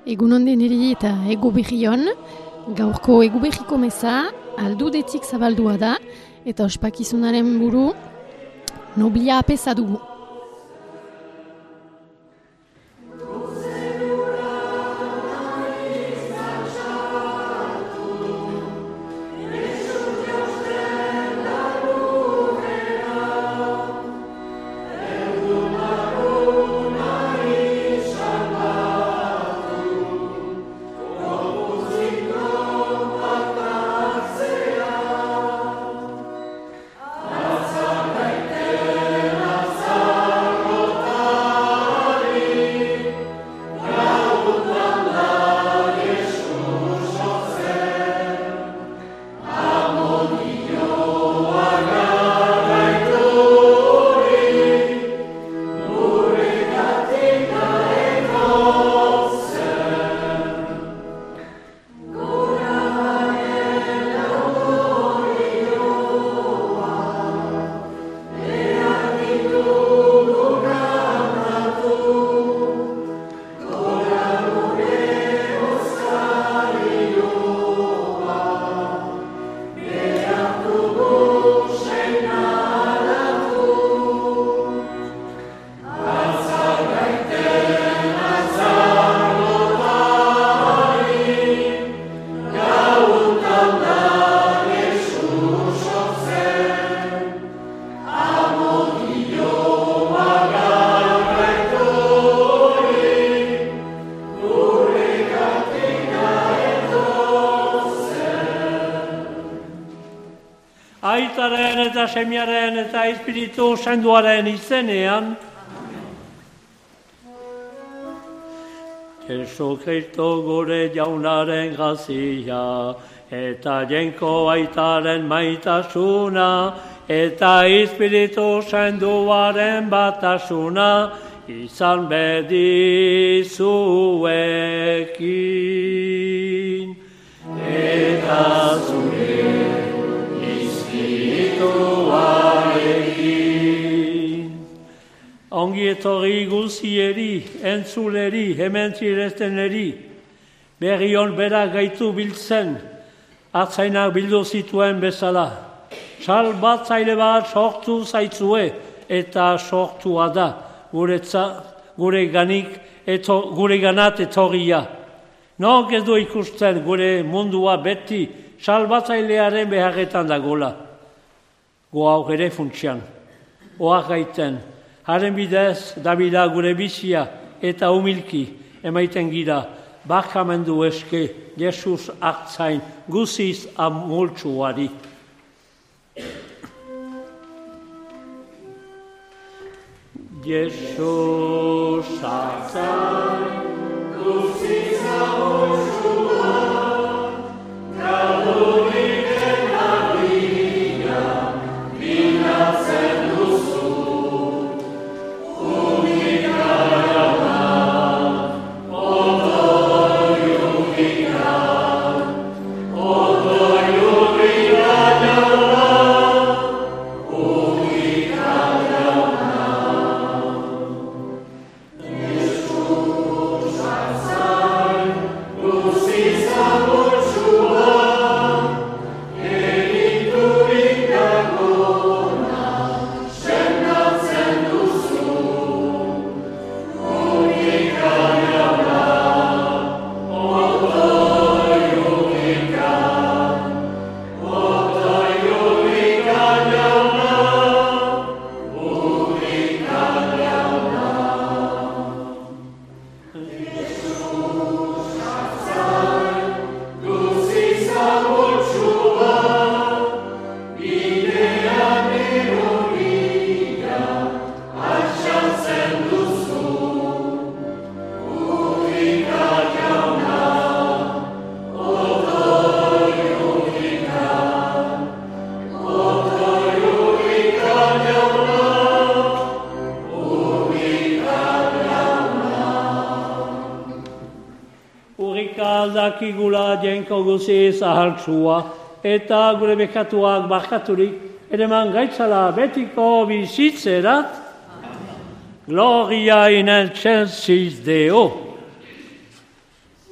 Egunon deneri eta egu berrion, gaurko egu berriko meza, aldudetik zabaldua da, eta ospakizunaren buru noblia apesa dugu. Aitaren eta Semiaren eta Espiritu Santuaren izenean. Jesu Kristo gure jaunaren grazia, eta jenko aitaren maitasuna, eta Espiritu Santuaren batasuna, izan bedi zuekin. Eta zuekin. Ongi etorri guzieri, entzuleri, hemen zirezteneri, berrion bera gaitu biltzen, atzainak bildu zituen bezala. Salbatzaile bat sortu zaitzue eta sortua da, gure ganat etorria. Nok ez du ikusten gure mundua beti, salbatzailearen beharretan dagoela. Goa ere funtsian, oak gaiten, haren bidez dabila gure bizia eta humilki emaiten gira, bakamendu eske Jesus hartzain guziz amultsuari. Jesus hartzain guziz amultsuari, aldakigula jenko guziz ahaltsua, eta gure bekatuak barkaturik, ereman gaitzala betiko bizitzerat, Gloria in excelsis Deo.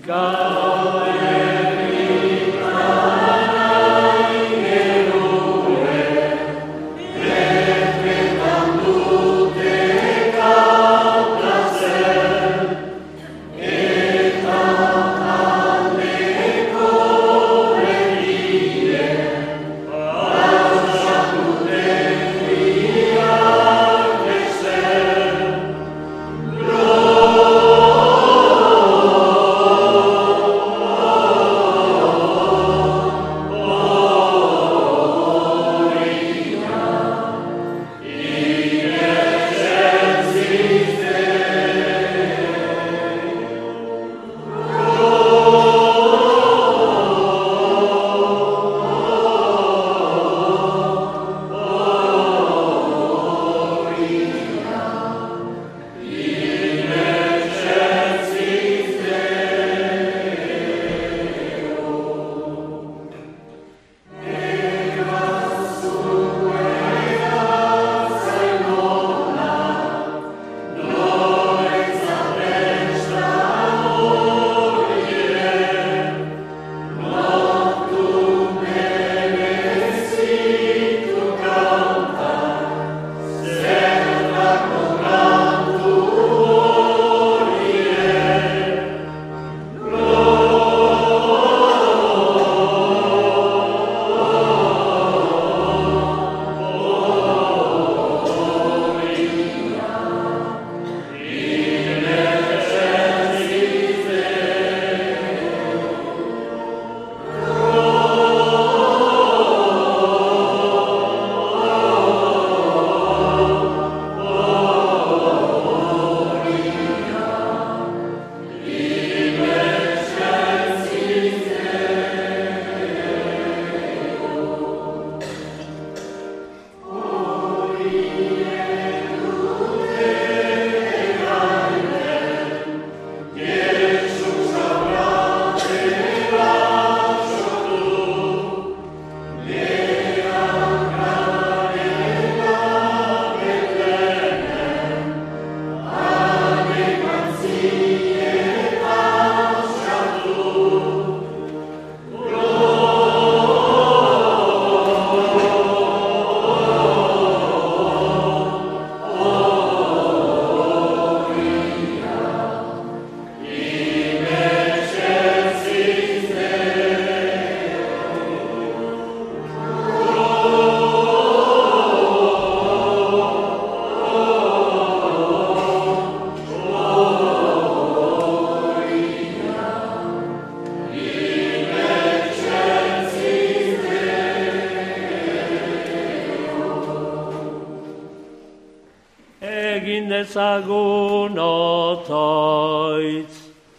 dezagun otoitz.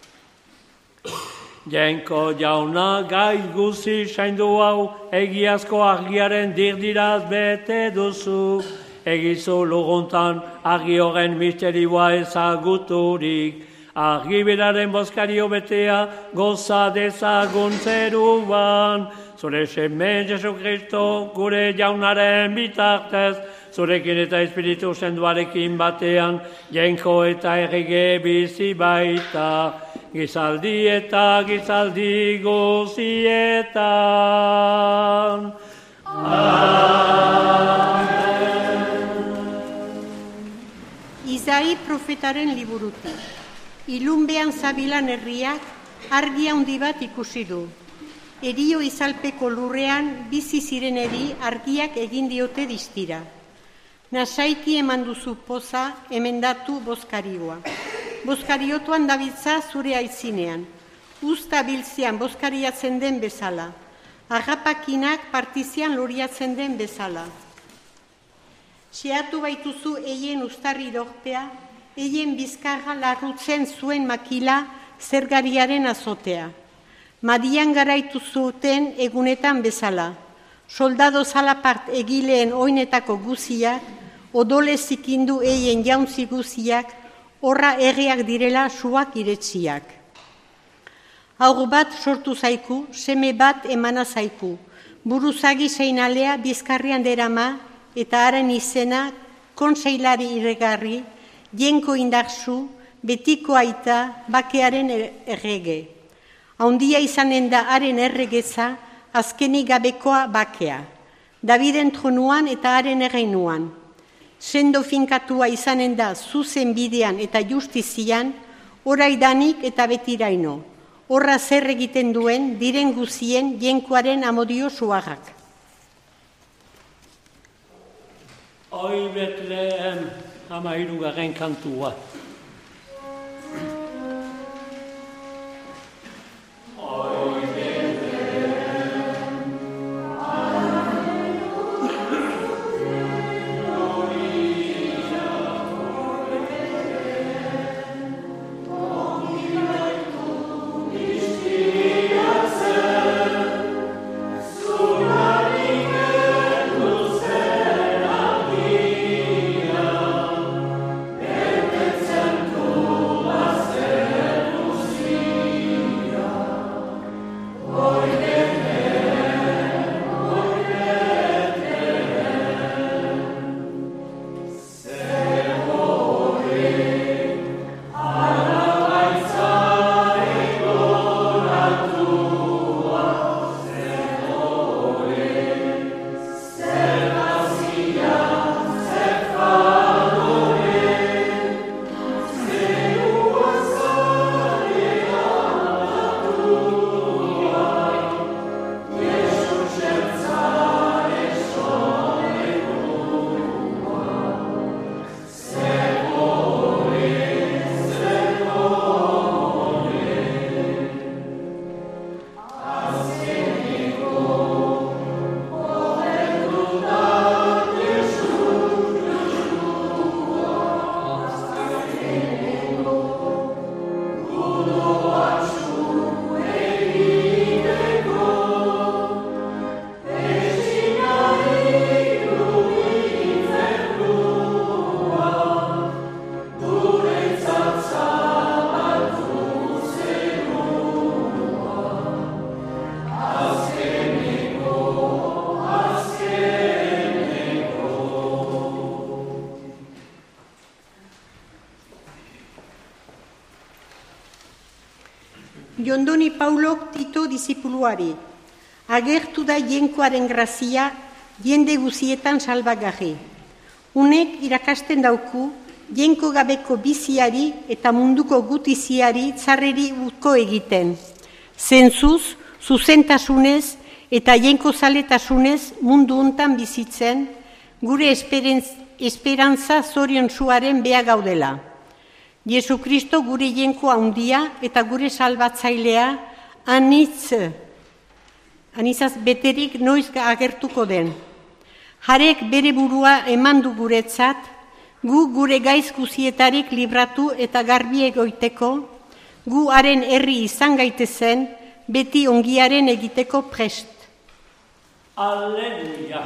Jenko jauna gaiz guzi saindu hau, egiazko argiaren dirdiraz bete duzu. Egizu luguntan argi horren misterioa ezaguturik. Argi beraren bozkario betea goza dezagun zeruan. Zure semen Jesu Kristo gure jaunaren bitartez, zurekin eta espiritu senduarekin batean, jenko eta errege bizi baita, gizaldi eta gizaldi guzietan. Isai profetaren liburutik. Ilunbean zabilan herriak argi handi bat ikusi du. Erio izalpeko lurrean bizi zireneri argiak egin diote distira. Nasaiki eman duzu poza, emendatu bozkarioa. Bozkariotuan dabiltza zure aizinean. Usta biltzean bozkariatzen den bezala. Agapakinak partizian loriatzen den bezala. Xeatu baituzu eien ustarri dorpea, eien bizkarra larrutzen zuen makila zergariaren azotea. Madian garaitu zuten egunetan bezala. Soldado zalapart egileen oinetako guziak, odole zikindu eien jauntzi guziak, horra erreak direla suak iretziak. Haur bat sortu zaiku, seme bat emana zaiku. Buruzagi seinalea bizkarrian derama, eta haren izena kontseilari irregarri, jenko indarzu, betiko aita, bakearen errege. Haundia izanen da haren erregeza, azkenik gabekoa bakea. Daviden tronuan eta haren erreinuan. Sendo finkatua izanen da zuzen bidean eta justizian, oraidanik eta betiraino. Horra zer egiten duen diren guzien jenkoaren amodio suagak. Oi Betlehem, 13. kantua. Jondoni Paulok Tito disipuluari. Agertu da jenkoaren grazia jende guzietan salbagarri. Unek irakasten dauku jenko gabeko biziari eta munduko gutiziari txarreri utko egiten. Zentzuz, zuzentasunez eta jenko zaletasunez mundu hontan bizitzen, gure esperantza zorion zuaren beha gaudela. Jesu Kristo gure jenko handia eta gure salbatzailea anitzaz beterik noiz agertuko den. Harek bere burua eman du guretzat, gu gure gaiz guzietarik libratu eta garbi egoiteko, gu haren herri izan gaitezen, beti ongiaren egiteko prest. Alleluia!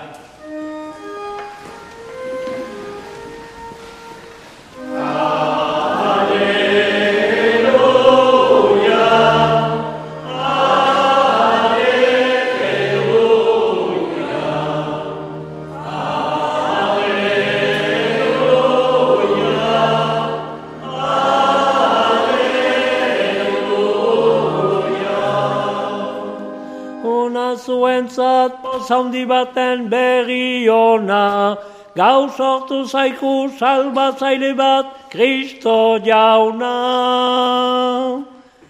Zuentzat pozaundi baten berri ona, gau sortu zaiku salbatzaile bat Kristo jauna.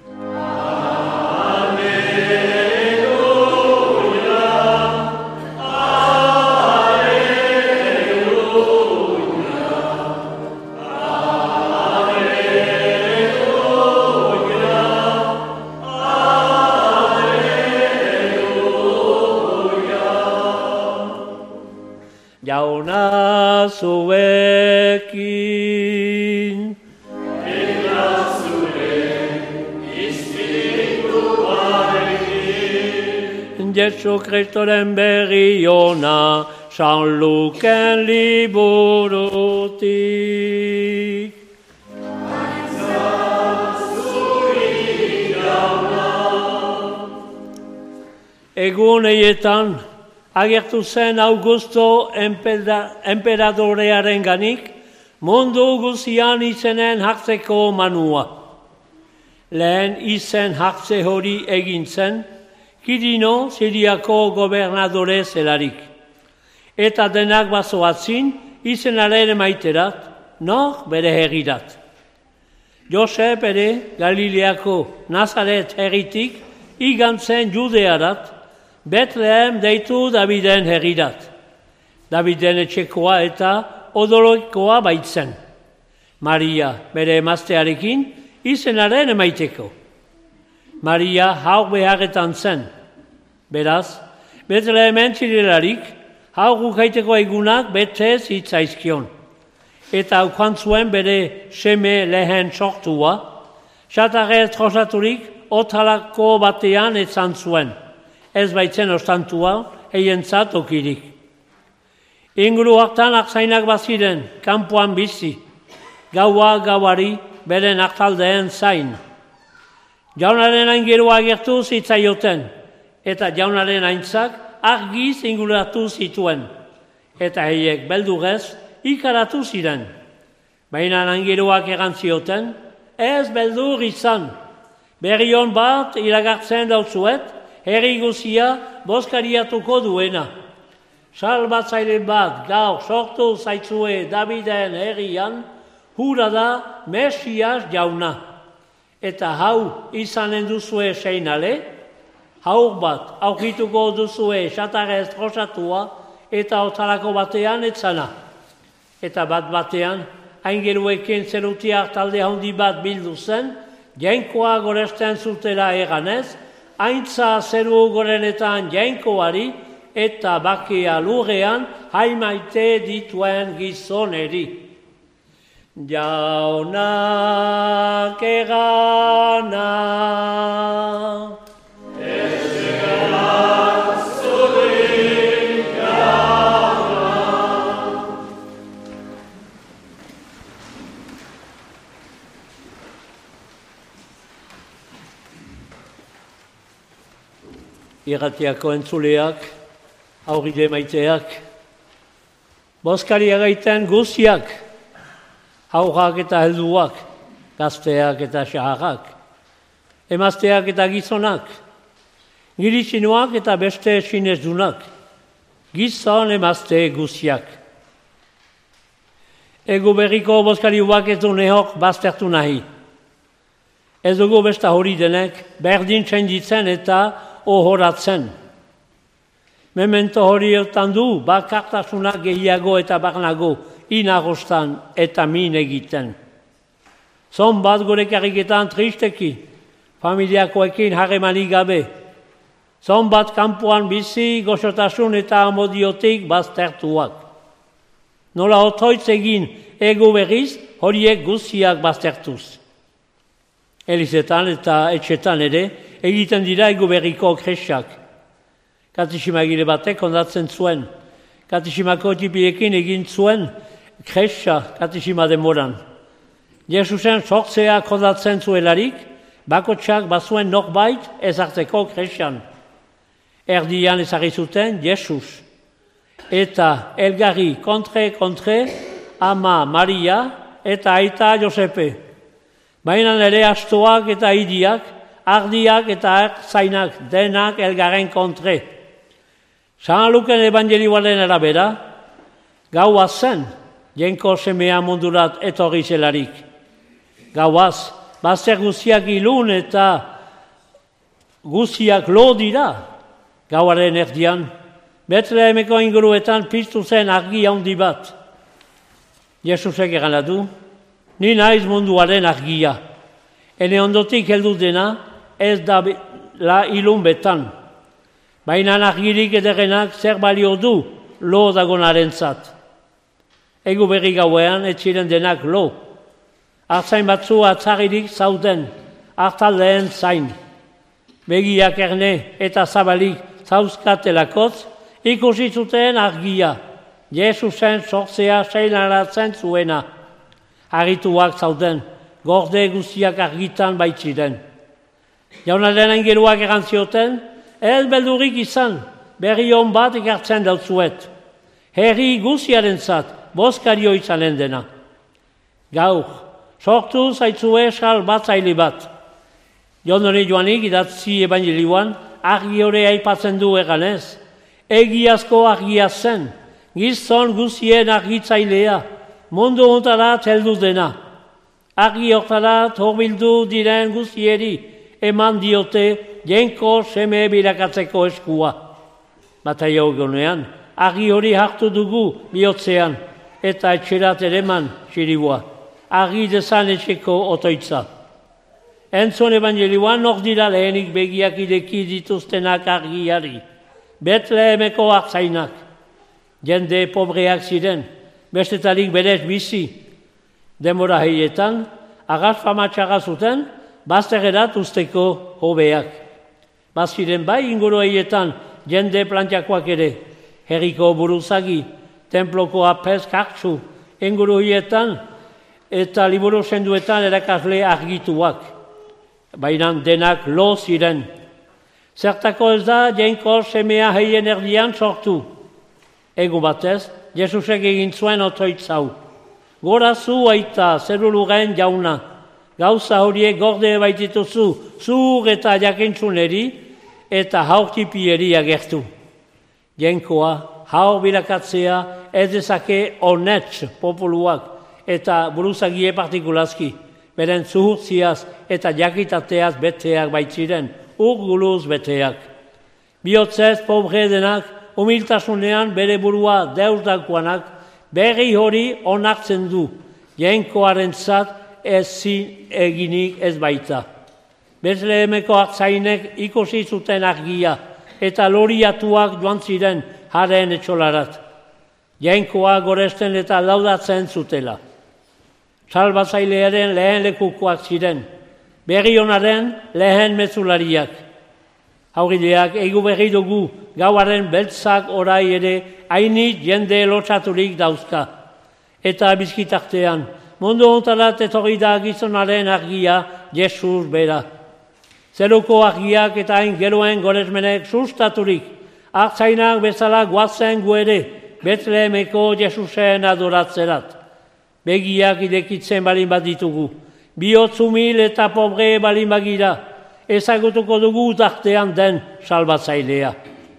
Jauna zuekin. Eta zure espirituarekin. Jesu Kristoren berri ona, San Luken liburutik. Eguneietan, agertu zen Augusto enperadorearen ganik, mundu guzian izenen hartzeko manua. lehen izen hartze hori egin zen, Kirino Siriako gobernadore zelarik. Eta denak bazoatzin izenaren emaiterat, nor bere herrirat. Josep ere Galileako Nazaret herritik igantzen Judearat, Betlehem deitu Daviden herrirat. Daviden etxekoa eta odoloikoa baitzen. Maria bere emaztearekin izenaren emaiteko. Maria haur beharretan zen. Beraz, Betlehemen zirelarik, haur gukaiteko egunak bete zitzaizkion. Eta aukan zuen bere seme lehen sortua, xatarrez trosaturik otalako batean etzan zuen. Ez baitzen ostantua, eientzat okirik. Inguru hartan akzainak baziren, kanpoan bizi, gaua gauari beren hartaldeen zain. Jaunaren aingerua agertu zitzaioten, eta jaunaren aintzak argiz inguratu zituen, eta heiek beldurez ikaratu ziren. Baina aingeruak erantzioten, ez beldur izan. Berrion bat iragartzen dautzuet, herri guzia boskariatuko duena. Salbatzaile bat gaur sortu zaitzue Daviden herrian, hura da Mesias jauna. Eta hau izanen duzue seinale, haur bat aurkituko duzue xatarrez trosatua eta otalako batean etzana. Eta bat batean, aingeruekin zerutiak talde handi bat bildu zen, jainkoa goresten zutela eganez, aintza zeru gorenetan jainkoari eta bakea lurrean haimaite dituen gizoneri. Jaunak egana, ez egana zurik jauna. Irratiako entzuleak, aurride maiteak, boskari egiten guziak, haurrak eta helduak, gazteak eta xaharrak, emazteak eta gizonak, girizinoak eta beste sinezdunak, gizon emazte guziak. Egu berriko boskariuak ez du nehok baztertu nahi. Ez dugu besta hori denek berdin txenditzen eta ohoratzen. Memento hori ertan du bakartasunak gehiago eta barnago inagostan eta min egiten. Zon bat gurekarriketan tristeki, familiakoekin harremanik gabe. Zon bat kanpoan bizi goxotasun eta amodiotik baztertuak. Nola otoitz egin egu berriz horiek guziak baztertuz. Elizetan eta etxetan ere egiten dira egu berriko kresak. Katiximagile batek ondatzen zuen. Katiximako tipiekin egin zuen kresa katixima demoran. Jesusen sortzea kondatzen zuelarik, bakotxak bazuen norbait ezartzeko kresan. Erdian ezagri zuten Jesus. Eta elgarri kontre, ama Maria eta aita Josepe. Baina ere astoak eta idiak, ardiak eta zainak denak elgarren kontre. San Luken evangelioaren arabera, gaua zen, jenko semea mundurat etorri zelarik. Gauaz, bazter guziak ilun eta guziak lo dira, gauaren erdian, Betlehemeko inguruetan piztu zen argi handi bat. Jesusek egana du, ni naiz munduaren argia. Ene ondotik heldu dena, ez da la ilun betan. Baina argirik ederrenak zer balio du lo dagonaren zat. Egu berri gauean etxiren denak lo. Artzain batzu atzaririk zauden, hartaldeen zain. Begiak erne eta zabalik zauzkatelakotz, ikusi zuten argia, Jesusen sortzea seinalatzen zuena. Arituak zauden, gorde guztiak argitan baitziren. Jaunaren aingeruak erantzioten, ez beldurik izan, berri hon bat ekartzen dautzuet. Herri guziaren zat, boskario izanen dena. Gaur, sortu zaitzue salbatzaile bat, Jon hori joanik idatzi ebangelioan, argi hori aipatzen du eganez. Egiazko argia zen, gizon guztien argitzailea, mundu hontarat heldu dena. Argi hortarat horbildu diren guztieri eman diote jenko seme bilakatzeko eskua. Bataio gonean, argi hori hartu dugu bihotzean, eta etxerat ereman siribua. Argi dezan etxeko otoitza. Entzun evangelioan hor dira lehenik begiak ideki dituztenak argiari. Betlehemeko hartzainak. Jende pobreak ziren, bestetarik berez bizi. Denbora heietan, agazfamatxaga zuten, bazterrerat usteko hobeak. Baziren bai inguru heietan, jende plantjakoak ere, herriko buruzagi, temploko apez kartsu, inguru heietan, eta liburu senduetan erakasle argituak. Baina denak lo ziren. Zertako ez da, jenko semea heien erdian sortu. Egun batez, Jesusek egin zuen otoitzau. Gora zu aita zeruluren jauna. Gauza horiek gorde baitituzu, zur eta jakintzuneri eta haurtipieri agertu. Jenkoa, haur bilakatzea ez dezake honetz populuak eta buruzagie partikulazki. Beren zuhurtziaz eta jakitateaz beteak baitziren, urguluz beteak. Bihotzez pobre denak, humiltasunean bere burua deusdakuanak, berri hori onartzen du, jenkoarentzat ezin eginik ez baita. Betlehemeko hartzainek ikusi zuten argia, eta loriatuak joan ziren haren etxolarat. Jenkoa goresten eta laudatzen zutela. Salbatzailearen lehen lekukoak ziren, berri honaren lehen mezulariak. Aurrileak egu berri dugu gauaren beltzak orai ere hainit jende lotsaturik dauzka. Eta bizkitartean, mundu hontarat etorri da gizonaren argia Jesus bera. Zeruko argiak eta hain geroen goresmenek sustaturik, hartzainak bezala guazen gu ere, Betlehemeko Jesusen adoratzerat. Begiak idekitzen balin bat ditugu, bihotz humil eta pobre balin bagira, ezagutuko dugu tartean den salbatzailea.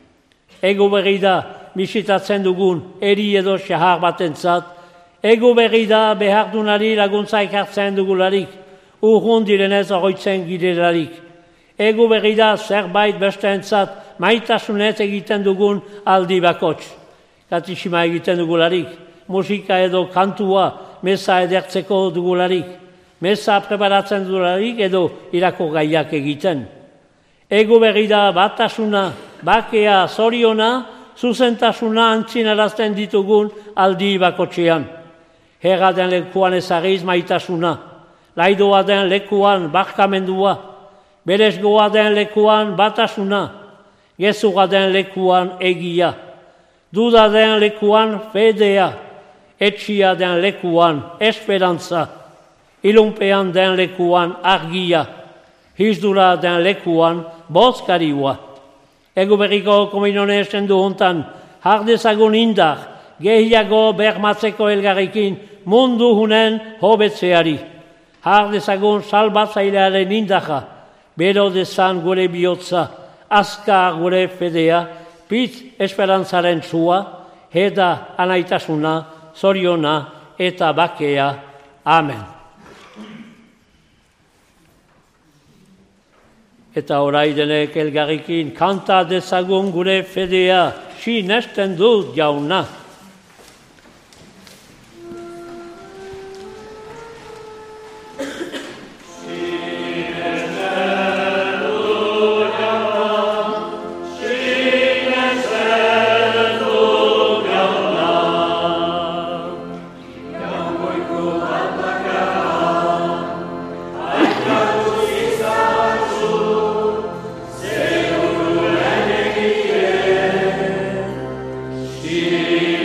Ego berri da, bisitatzen dugun eri edo xahar batentzat, ego berri da behardunari laguntza ekartzen dugularik, urrun direnez oroitzen girelarik. Ego berri da zerbait besteentzat maitasunez egiten dugun aldi bakots. Katixima egiten dugularik, musika edo kantua meza edertzeko dugularik, meza preparatzen dugularik edo irako gaiak egiten. Ego berri da batasuna, bakea, zoriona, zuzentasuna antzinarazten ditugun aldi bakotxean. Herra den lekuan ezagiz maitasuna, laidoa den lekuan barkamendua, berezgoa den lekuan batasuna, gezurra den lekuan egia, duda den lekuan fedea, etxia den lekuan esperantza, ilunpean den lekuan argia, hizdura den lekuan bozkariua. Ego berriko kominone estendu hontan, hardezagun indar, gehiago bermatzeko elgarrekin mundu hunen hobetzeari. Hardezagun salbatzailearen indarra, bero dezan gure bihotza, azkar gure fedea, pitz esperantzaren zua, heda anaitasuna, zoriona eta bakea. Amen. Eta orai denek elgarrikin kanta dezagun gure fedea, sinesten dut jauna. Yeah.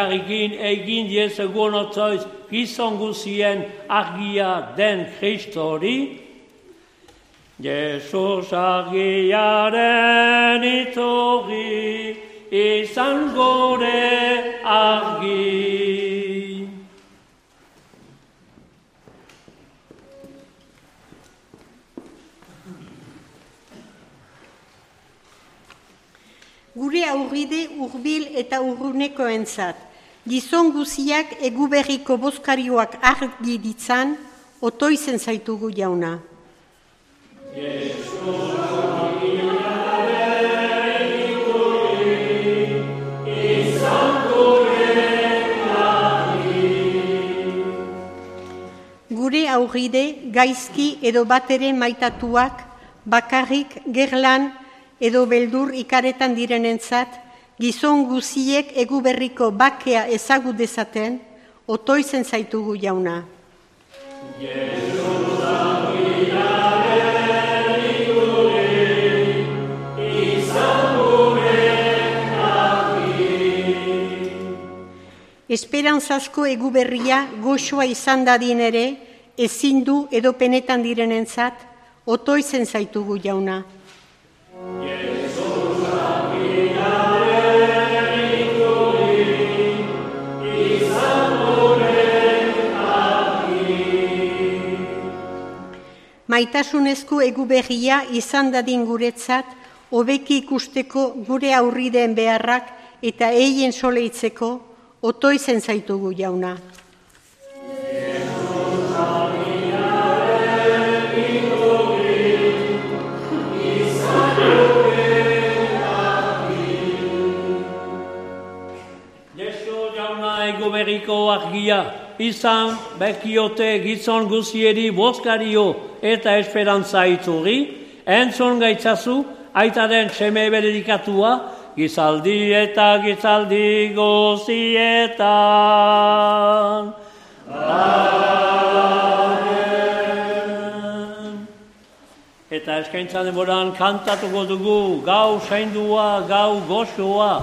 elkarrikin egin diezegun otzoiz gizon guzien argia den Kristori, Jesus argiaren iturri izan gure argi. Gure aurride hurbil eta urrunekoentzat, gizon guziak eguberriko bozkarioak argi ditzan, otoizen zaitugu jauna. Gure aurride gaizki edo batere maitatuak, bakarrik gerlan edo beldur ikaretan direnentzat, gizon guziek eguberriko bakea ezagut dezaten, otoizen zaitugu jauna. Esperantzazko eguberria goxoa izan dadin ere, ezin du edo penetan direnentzat, otoizen zaitugu jauna. Maitasunezko eguberria izan dadin guretzat, hobeki ikusteko gure aurrideen beharrak eta eien soleitzeko, otoizen zaitugu jauna. Eguberriko argia izan bekiote gizon guzieri bozkario eta esperantza iturri, entzun gaitzazu aitaren seme benedikatua, gizaldi eta gizaldi guzietan. Amen. Eta eskaintza denboran kantatuko dugu, gau zaindua, gau goxoa.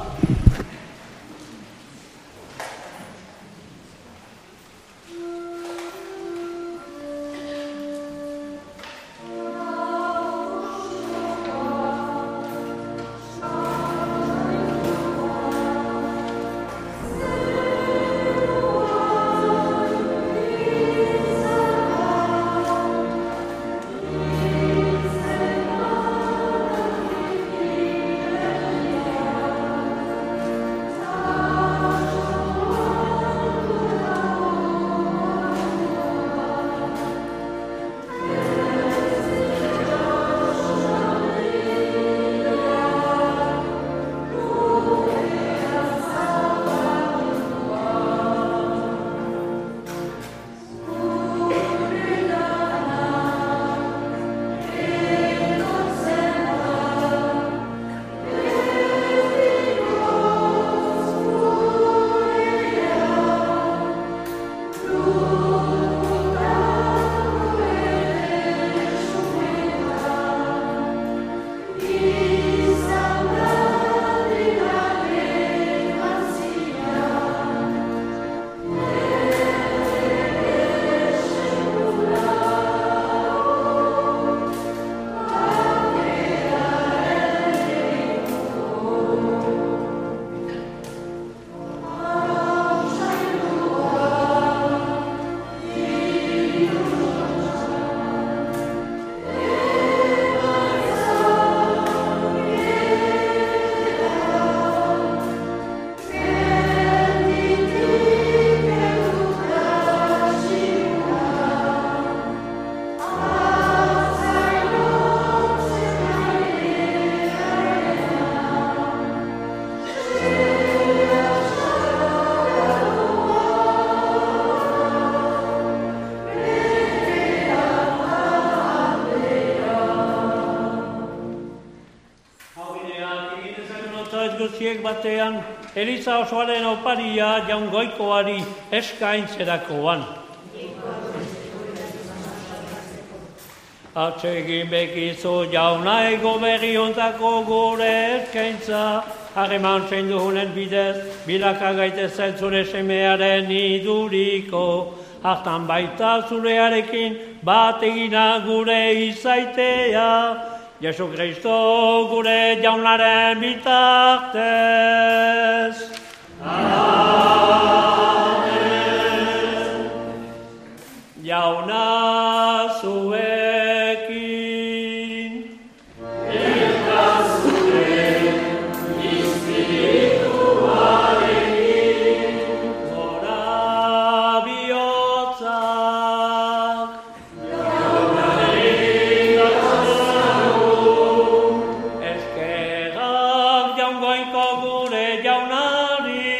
guziek batean, Eliza osoaren oparia jaungoikoari eskaintzerakoan. Atsegin bekizu jauna ego berri ontako gure eskaintza, harreman zein dugunen bidez, bilaka gaitezen zure semearen iduriko, hartan baita zurearekin bat egina gure izaitea, Jesu Kristo gure jaunaren bitartez. Amen. Jauna zuekin. Eta zure espirituarekin. Gora bihotzak. Jaunaren gaztaru. Eskerrak jaungoiko gure jaunari.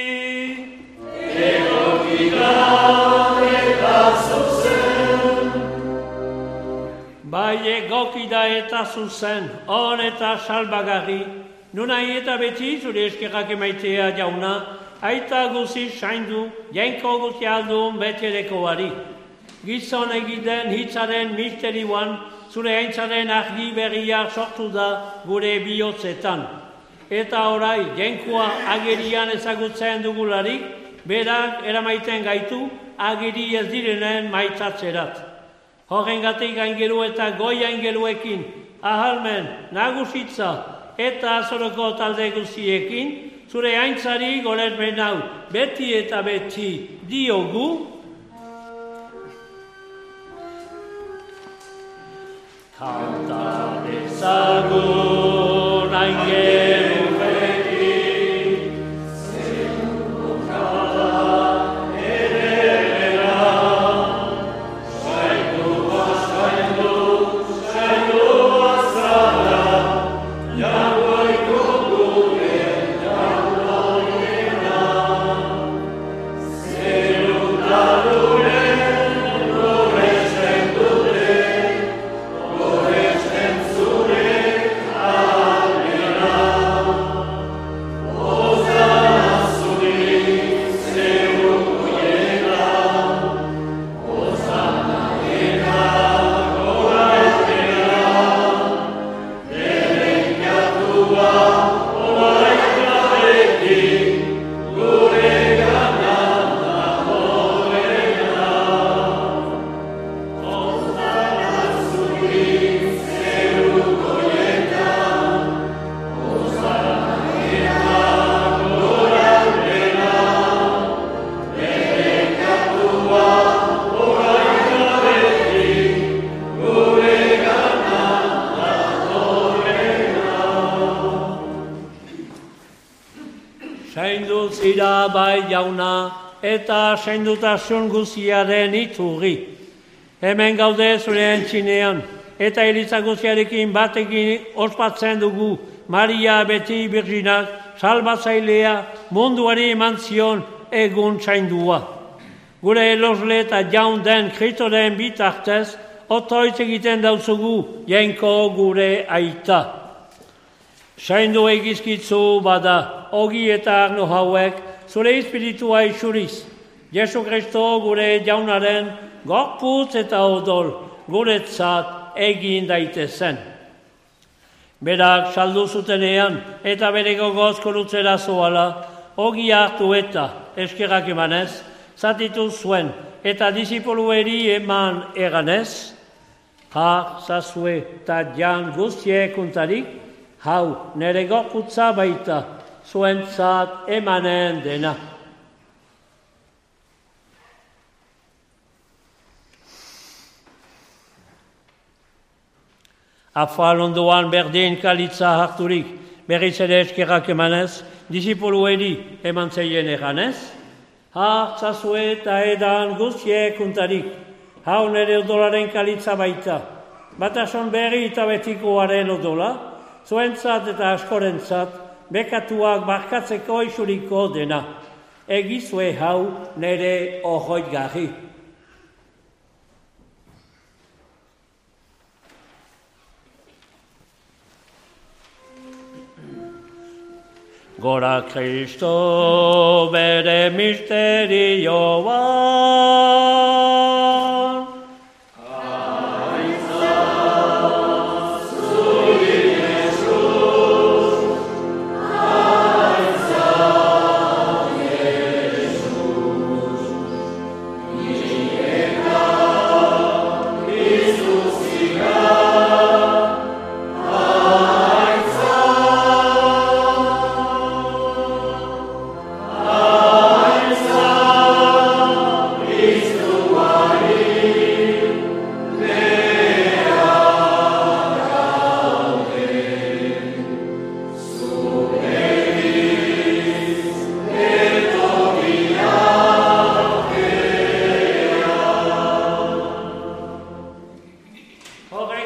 Bai egokida eta zuzen, hon eta salbagarri, nunai eta beti zure eskerrak emaitea jauna, aita guzi saindu, jainko guzi aldun beterekoari. Gizon egiten hitzaren misterioan, zure aintzaren argi berria sortu da gure bihotzetan. Eta orai, jainkoa agerian ezagutzen dugularik, berak eramaiten gaitu ageri ez direnen maitzatzerat. Horrengatik aingeru eta goi aingeruekin, ahalmen, nagusitza eta azoroko talde guztiekin, zure aintzari goresmen hau beti eta beti diogu. Kanta dezagun aingeru. Zira bai jauna eta sendutasun guziaren iturri. Hemen gaude zure entzinean eta Eliza guziarekin batekin ospatzen dugu Maria beti Birginak salbatzailea munduari eman zion egun zaindua. Gure elosle eta jaun den Kristoren bitartez otoitz egiten dauzugu jainko gure aita. Zaindu egizkitzu bada, ogi eta arno hauek, zure espiritua isuriz. Jesu Kristo gure jaunaren gorputz eta odol guretzat egin daitezen. Berak saldu zutenean eta bere gogoz korutzera zoala, ogi hartu eta eskerrak emanez, zatitu zuen eta disipulueri eman eganez, har zazue eta jan guztiekuntarik, hau nere gorputza baita, zuentzat emanen dena. Afal ondoan berdin kalitza harturik, berriz ere eskerrak emanez, disipulueri eman zeien eganez, hartzazue eta edan guztiekuntarik, hau nere odolaren kalitza baita, batason berri eta betikoaren odola, zuentzat eta askorentzat, bekatuak barkatzeko isuriko dena. Egizue hau nere ohoitgarri. Gora Kristo bere misterioan. Aitza zuri Jesus,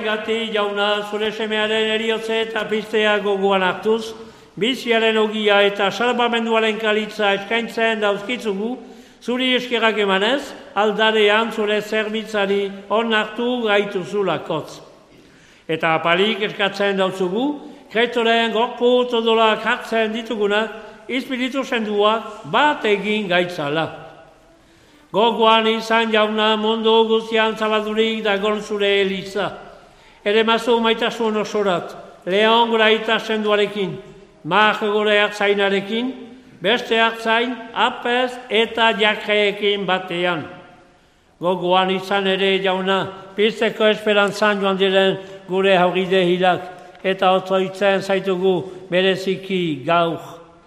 Horrengatik, jauna, zure semearen eriotze eta piztea gogoan hartuz, biziaren ogia eta salbamenduaren kalitza eskaintzen dauzkitzugu, zuri eskerrak emanez, aldarean zure zerbitzari onartu gaituzulakotz. Eta apalik eskatzen dautzugu, Kristoren gorpu odolak hartzen ditugunak, espiritu senduak bat egin gaitzala. Gogoan izan jauna mundu guztian zabaldurik dagon zure eliza. Ere mazu maitasun osorat, Leon gura eta senduarekin, Mar gure hartzainarekin, beste hartzain, apez eta jakreekin batean. Gogoan izan ere jauna, pizteko esperantzan joan diren gure hauride hilak, eta otoitzen zaitugu bereziki gaur.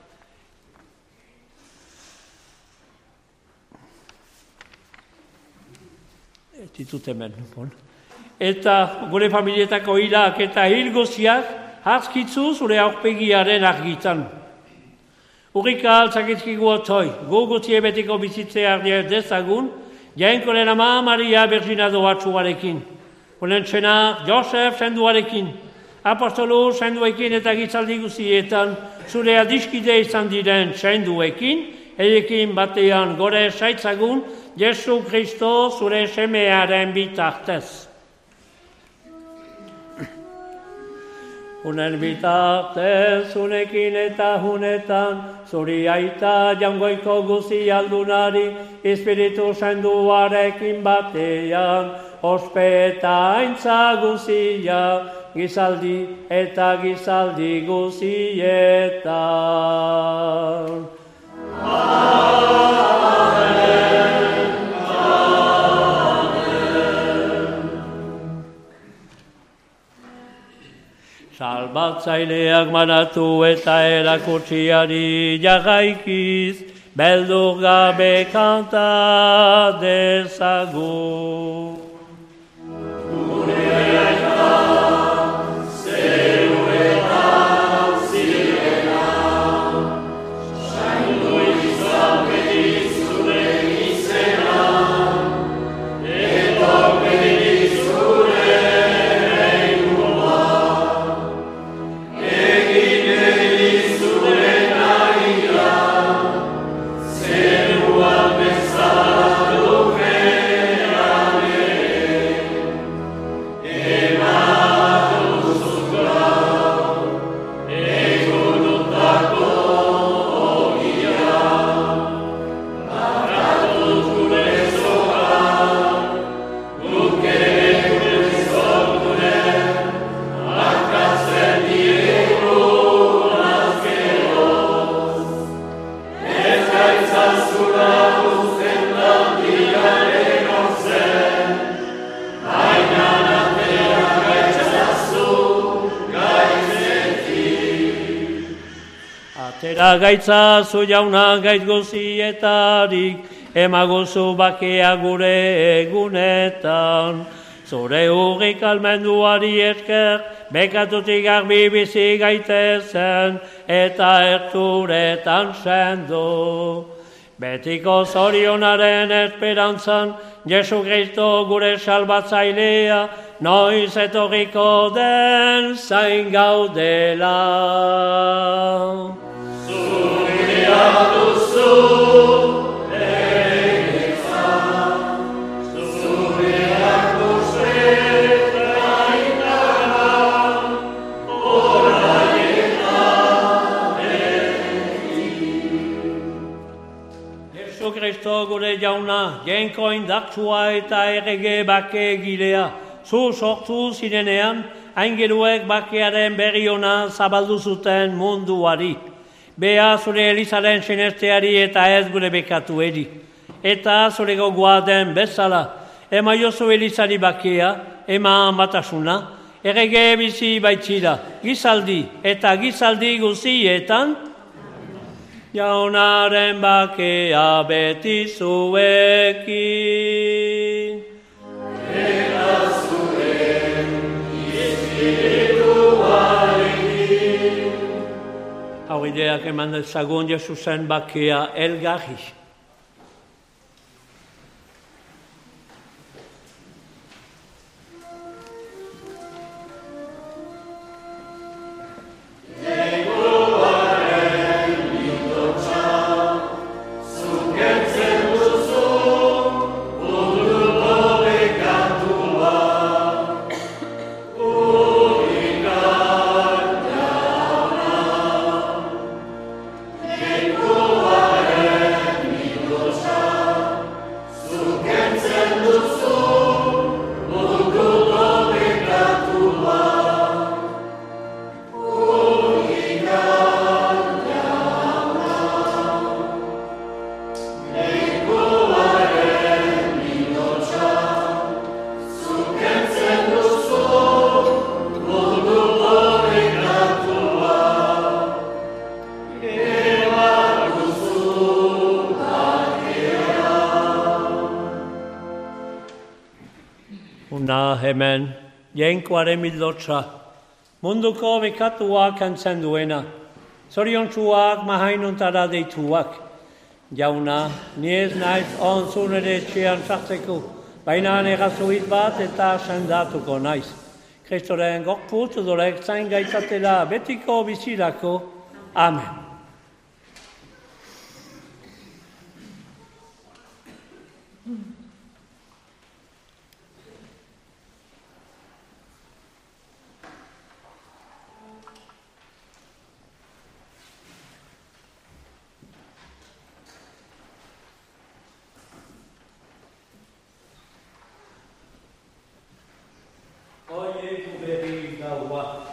Ditut hemen. Eta gure familietako hilak eta hilgoziak hartzkitzu zure aurpegiaren argitan. Urrika altzakizkigu otoi, gugutie betiko bizitzea ardiet dezagun, jainkoren ama Maria Berginado batzuarekin. Honen txena Josef senduarekin, apostolu senduekin eta gizaldi guzietan zure adiskide izan diren senduekin, eiekin batean gore saitzagun, Jesu Kristo zure semearen bitartez. Hunen bitartez, hunekin eta hunetan, zuri aita jangoiko guzi aldunari, espiritu senduarekin batean, ospe eta aintza guzia, gizaldi eta gizaldi guzietan. Salbatzaileak manatu eta erakutsiari jarraikiz, beldur gabe kanta dezagun. Gaitza zu jauna gait guzietarik, emaguzu bakea gure egunetan. Zure urrik almenduari esker, bekatutik garbi bizi gaitezen, eta erturetan sendo. Betiko zorionaren esperantzan, Jesu Kristo gure salbatzailea, noiz etorriko den zain gaudela. Zuria duzu egitza, zuriak duzeta indara, oraietan egin. Jesu Kristo gure jauna, jenko indartsua eta errege bake egilea, zu sortu zirenean, aingeruek bakearen berri ona zabaldu zuten munduari. Bea zure Elizaren sinesteari eta ez gure bekatu eri. Eta zure gogoa den bezala, ema jozu Elizari bakea, ema batasuna, errege bizi baitzira, gizaldi eta gizaldi guzietan, jaunaren bakea beti zuekin. Eta zuen espirituarekin. Hau ideak eman dezagun Jesusen bakea elgarri. Una hemen, jainkoaren mildotza, munduko bekatuak antzen duena, zoriontsuak mahainuntara deituak. Jauna, ni ez naiz onzun ere etxean sartzeko, baina negazuit bat eta sendatuko naiz. Kristoren gorputz odorek zain gaitzatela betiko bizirako. Amen. Oye, berri gaua.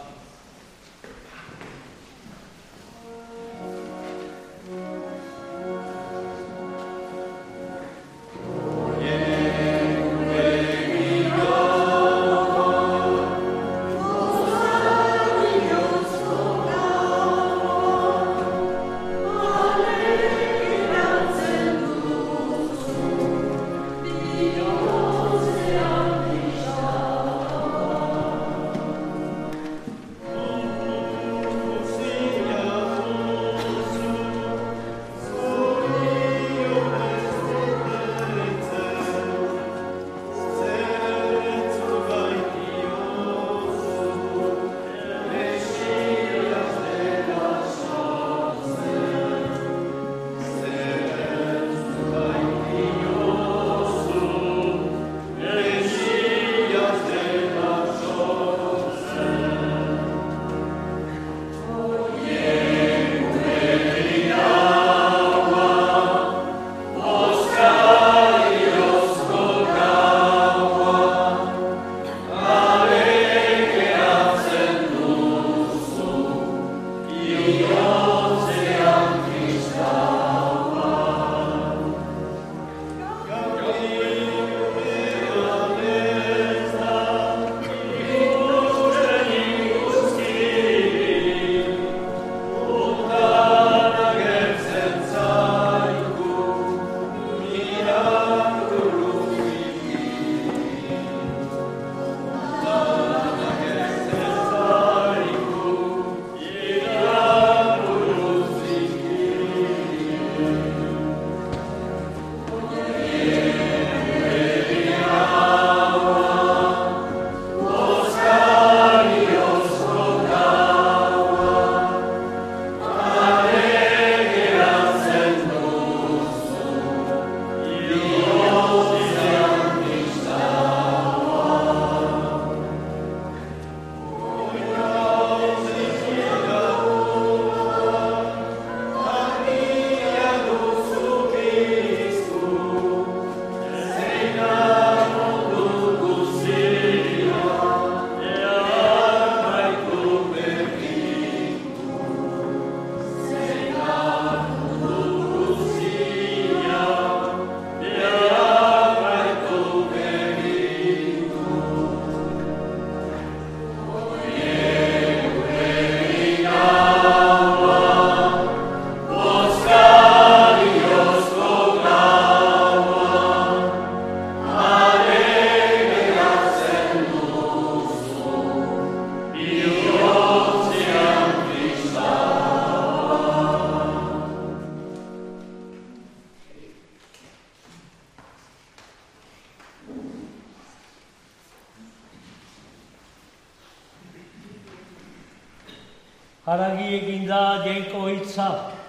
Haragi eginda jainko hitza,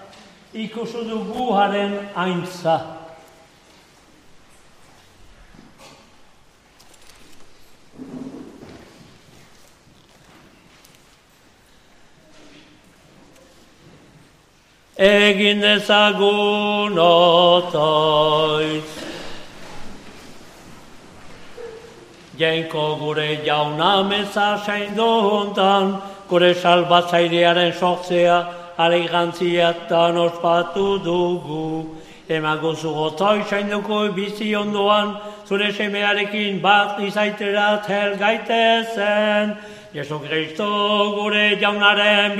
ikusu dugu haren aintza. Egin dezagun otoiz. Jainko gure jauna meza seindu hontan, gure salbatzailearen sortzea, alegantziatan ospatu dugu. Emaguzu gotoi seinduko bizi ondoan, zure semearekin bat izaiterat hel gaitezen, Jesu Kristo gure jaunaren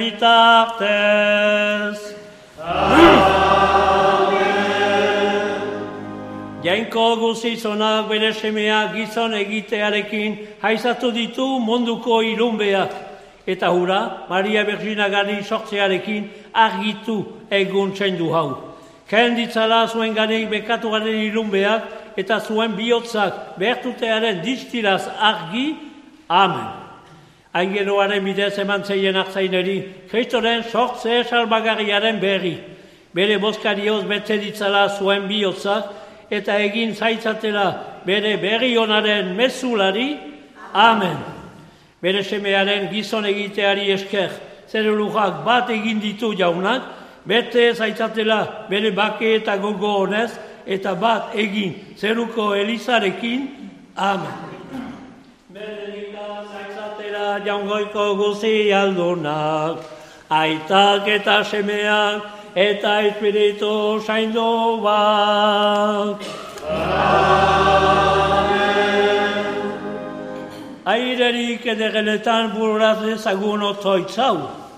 bitartez. Amen. Jainko guzizonak bere semeak gizon egitearekin haizatu ditu munduko ilunbeak. Eta hura, Maria Berginagari sortzearekin argitu egun txendu hau. Ken ditzala zuen ganeik bekatu garen ilunbeak eta zuen bihotzak behartutearen distiraz argi. Amen. Aingeroaren bidez eman zeien hartzaineri, Kristoren sortze salbagarriaren berri. Bere bozkarioz bete ditzala zuen bihotzak eta egin zaitzatela bere berri honaren mezulari. Amen. Bere semearen gizon egiteari esker, zerulujak bat egin ditu jaunak, bete zaitzatela bere bake eta gogo honez, eta bat egin zeruko Elizarekin. Amen. Benedikta zaitzatela jaungoiko guzi aldunak, aitak eta semeak, eta espiritu zaindu bak. Amen. Airerik edegeletan bururaz dezagun otoitzau.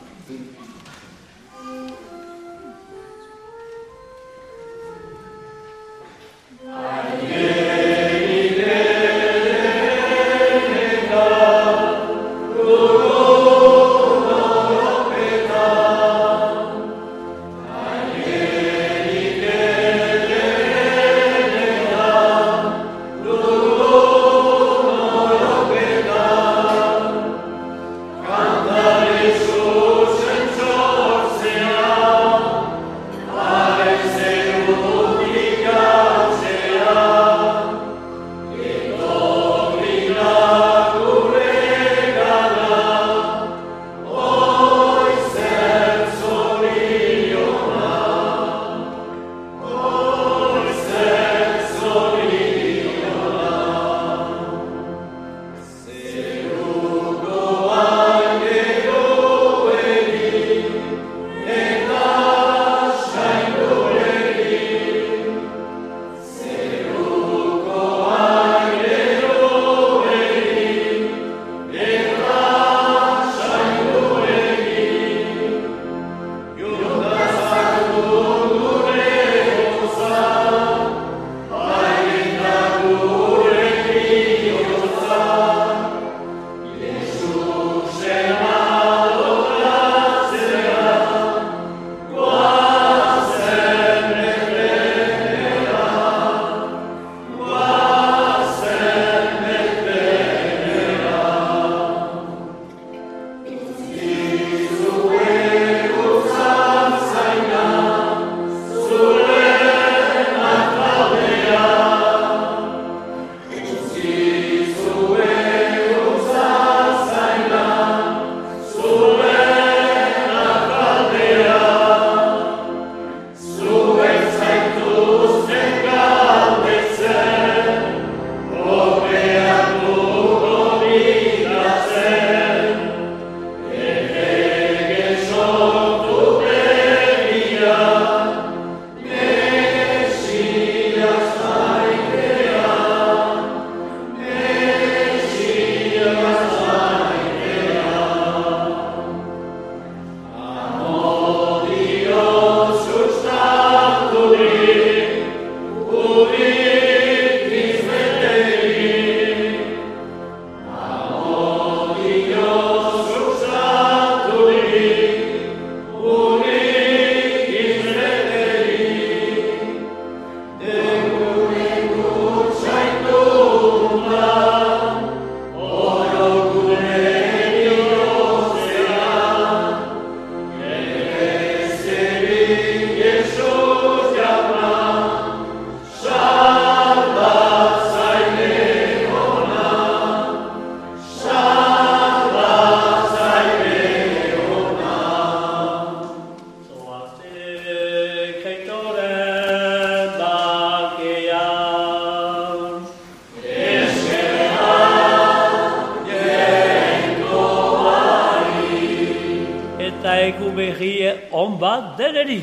egu berri on bat deneri.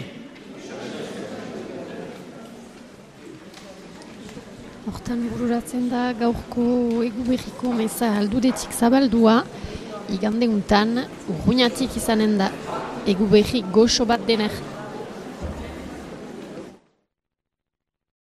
Hortan bururatzen da gaurko egu berriko meza aldudetik zabaldua, igande untan urruñatik izanen da egu berri goxo bat dener.